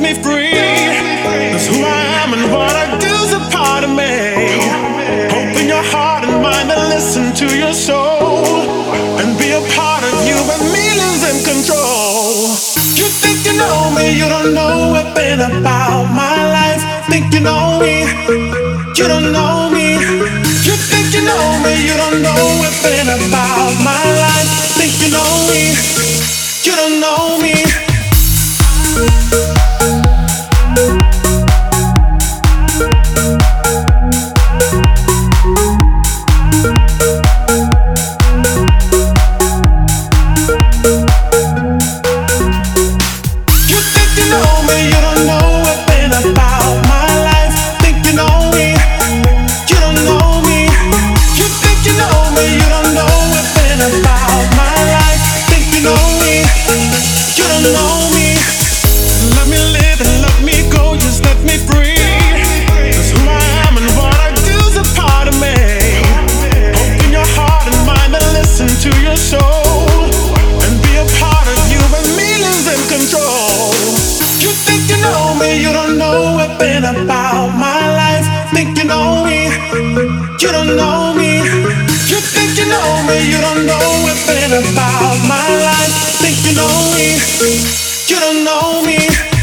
me free. 'Cause who I am and what I do's a part of me. Open your heart and mind and listen to your soul, and be a part of you and me lose in control. You think you know me, you don't know a bit about my life. Think you know me, you don't know me. You think you know me, you don't know a bit about my life. Think you know me, you don't know me. About my life, think you know me, you don't know me.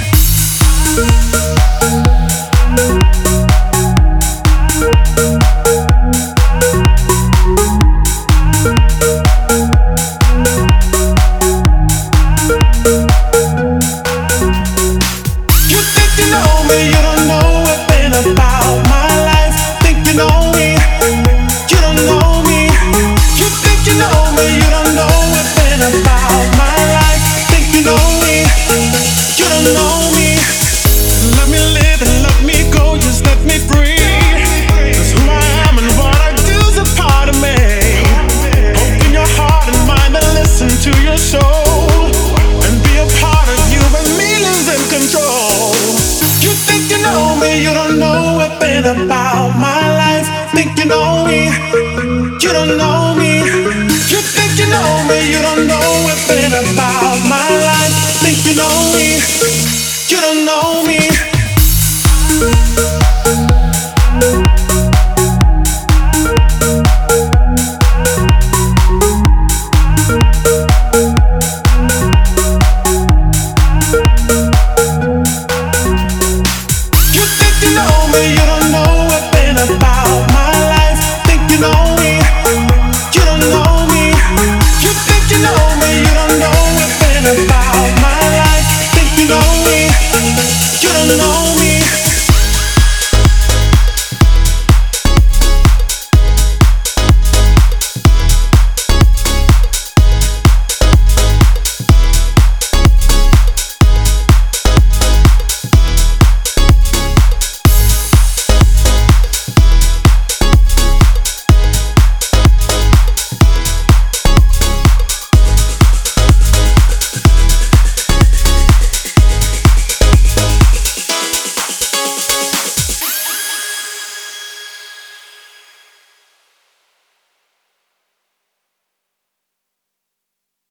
You think you know me, you don't know a bit about my life. Think you know me, you don't know me. You think you know me, you don't know a bit about my life. Think you know me, you don't know me. Let me live and let me go, just let me free. 'Cause who I am and what I do's a part of me. Open your heart and mind and listen to your soul, and be a part of you and me lose in control. You think you know me, you don't know a bit about my life. Think you know me, you don't know me. You think you know me, you don't know a bit about my life. Think you know me, you don't know me.